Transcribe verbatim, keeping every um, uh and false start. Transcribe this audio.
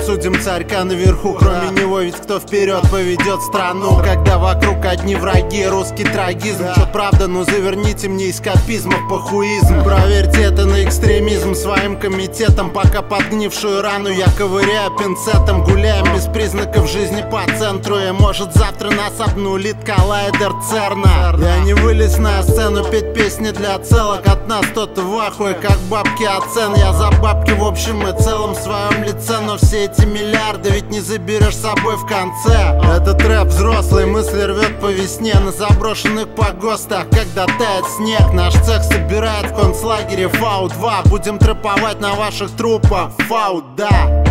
осудим царька наверху. Кроме него ведь кто вперед поведет страну, когда вокруг одни враги, русский трагизм. Чё правда, ну заверните мне эскапизм, похуизм. Проверьте это на экстремизм своим комитетом, пока подгнившую рану я ковыряю пинцетом. Гуляем без признаков жизни по центру, и может завтра нас обнулит коллайдер Церна. Я не вылез на сцену петь песни для целок, от нас кто-то в ахуе, как бабки от цен. Я за бабки в общем и целом в своем лице, но все эти миллиарды ведь не заберешь с собой в конце. Этот рэп взрослый, мысли рвет по весне на заброшенных погостах, когда тает снег. Наш цех собирает в концлагере Фау два. Будем трэповать на ваших трупах, Фау, да.